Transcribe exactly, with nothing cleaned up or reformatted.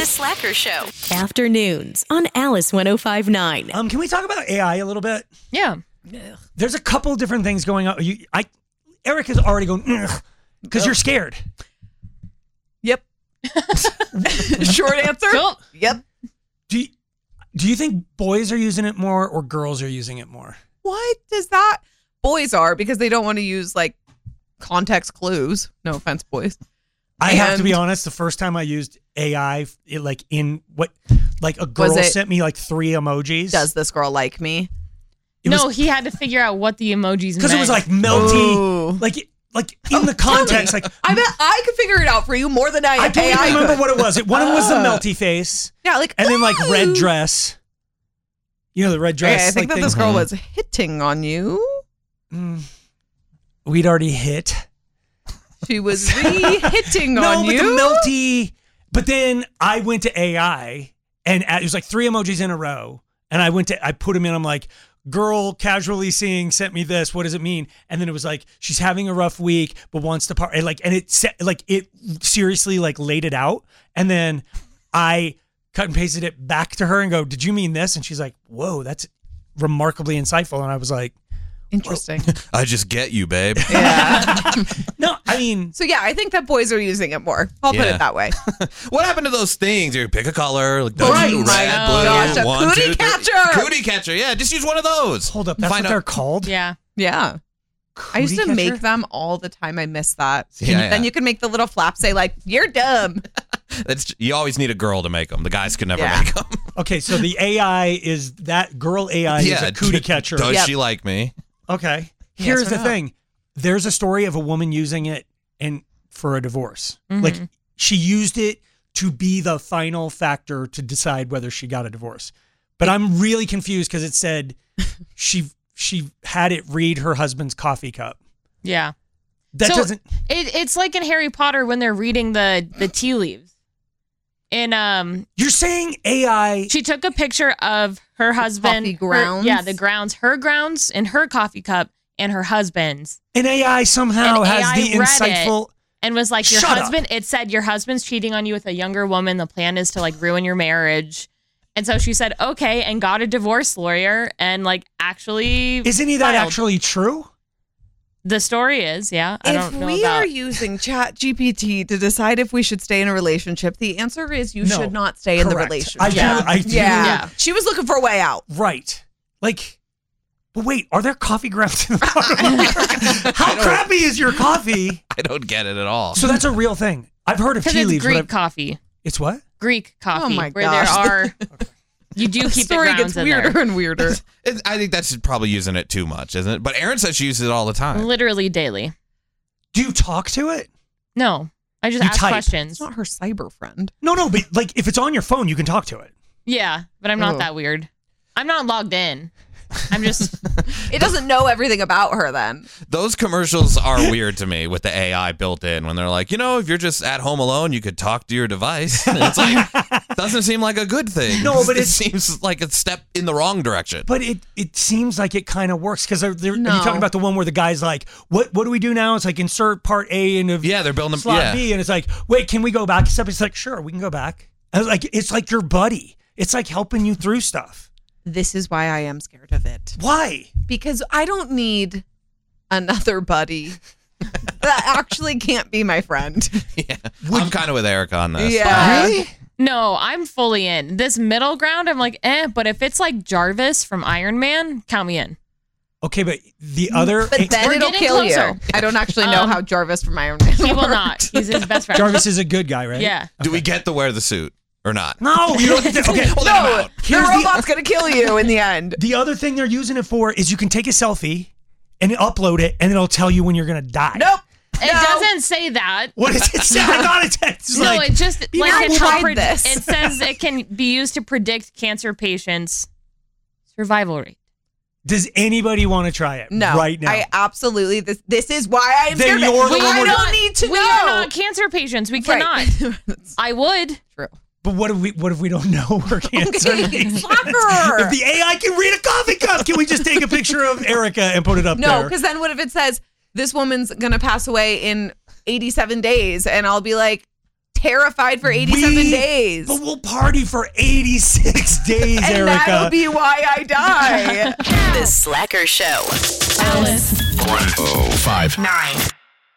The Slacker Show. Afternoons on Alice one oh five point nine. Um, can we talk about A I a little bit? Yeah. There's a couple different things going on. You, I, Eric is already going because you're scared. Yep. Short answer. Cool. Yep. Do you, do you think boys are using it more or girls are using it more? What does that? Boys are because they don't want to use like context clues. No offense, boys. I And- have to be honest. The first time I used A I, it, like in what, like a girl it- sent me like three emojis. Does this girl like me? It no, was- he had to figure out what the emojis meant. Because it was like melty, Ooh. like like in the context. Like I bet I could figure it out for you more than I. I don't A I even remember could. what it was. It, one of them was the Uh. melty face, Yeah, like and then like red ooh. dress. You know the red dress. Okay, I think like, that this thing. girl was hitting on you. Mm. We'd already hit. She was re-hitting No, on but you. the melty. But then I went to A I, and it was like three emojis in a row. And I went to, I put them in. I'm like, girl casually seeing sent me this. What does it mean? And then it was like, she's having a rough week, but wants to part. And like, and it set, like it seriously like laid it out. And then I cut and pasted it back to her and go, did you mean this? And she's like, whoa, that's remarkably insightful. And I was like, Interesting. I just get you, babe. Yeah. no, I mean, So yeah, I think that boys are using it more. I'll put Yeah. it that way. What happened to those things? You pick a color, like Right. red, Oh my blue, gosh, a one, cootie two, three. catcher. Cootie catcher. Yeah, just use one of those. hold up, that's Find what out- they're called? Yeah. Yeah. I used to Cootie make catcher? them all the time. I miss that. Yeah, Can you- yeah. Then you can make the little flap say like, "You're dumb." That's you always need a girl to make them. The guys can never Yeah. make them. Okay, so the A I is that girl A I is a cootie catcher. Does Yep. she like me? Okay. Yes Here's or the no? thing. There's a story of a woman using it and for a divorce. Mhm. Like she used it to be the final factor to decide whether she got a divorce. But I'm really confused because it said she she had it read her husband's coffee cup. Yeah. That So- doesn't It, it's like in Harry Potter when they're reading the, the tea leaves. And um, You're saying A I she took a picture of her husband. coffee her- grounds? yeah, the grounds. Her grounds in her coffee cup and her husband's. an A I somehow And has A I the read insightful And was like, your Shut up. husband, it said your husband's cheating on you with a younger woman. The plan is to like ruin your marriage. And so she said, okay, and got a divorce lawyer and like actually. Isn't he that filed. actually true? The story is, yeah. I if don't know we about. are using Chat G P T to decide if we should stay in a relationship, the answer is you No. should not stay in the Correct. relationship. I do Yeah. I do yeah. Yeah. She was looking for a way out. Right. Like, but wait, are there coffee grounds in the How crappy is your coffee? I don't get it at all. So that's a real thing. I've heard of Because tea it's leaves. but Greek I've- coffee. It's what? Greek coffee. my where gosh. there are. You do The keep the story grounds gets in weirder there. and weirder. It- I think that's probably using it too much, isn't it? But Aaron says she uses it all the time. Literally daily. Do you talk to it? No, I just You ask type. questions. It's not her cyber friend. No, no, but like if it's on your phone, you can talk to it. Yeah, but I'm not Oh. that weird. I'm not logged in. I'm just. It doesn't know everything about her then. Those commercials are weird to me with the A I built in when they're like, you know, if you're just at home alone, you could talk to your device. And it's like, doesn't seem like a good thing. No, but it it's- seems like a step in the wrong direction. But it it seems like it kind of works because they're, they're No. are you talking about the one where the guy's like, what what do we do now? It's like insert part A into Yeah, they're building slot yeah. B, and it's like, wait, can we go back? Except it's like, sure, we can go back. And it's like it's like your buddy. It's like helping you through stuff. This is why I am scared of it. Why? Because I don't need another buddy that actually can't be my friend. Yeah. I'm kind of with Erica on this. Yeah. Really? No, I'm fully in. This middle ground, I'm like, eh. But if it's like Jarvis from Iron Man, count me in. Okay, but the other But then We're it'll getting kill closer. you. I don't actually know Um, how Jarvis from Iron Man He will works. not. He's his best friend. Jarvis is a good guy, right? Yeah. Do we get to wear the suit or not? No, you don't get to, okay. Well, then I'm No, out. the Here's the- robot's gonna kill you in the end. The other thing they're using it for is you can take a selfie and upload it, and it'll tell you when you're gonna die. Nope. It No. doesn't say that. What does it say? I thought it said. It's No, like, it just you like know, it, I help tried pred- this. it says it can be used to predict cancer patients' survival rate. does anybody want to try it No. right now? I absolutely this this is why I am Then scared. you're the I one don't that- need to we know. are not cancer patients. We cannot. Right. That's I would. true. but what if we what if we don't know we're cancer? Okay, If slacker. the A I can read a coffee cup, can we just take a picture of Erica and put it up No, there? because then what if it says this woman's gonna pass away in eighty-seven days, and I'll be like, terrified for eighty-seven We- days. But we'll party for eighty-six days, and Erica. that'll be why I die. The Slacker Show. Alice. one oh five Nine.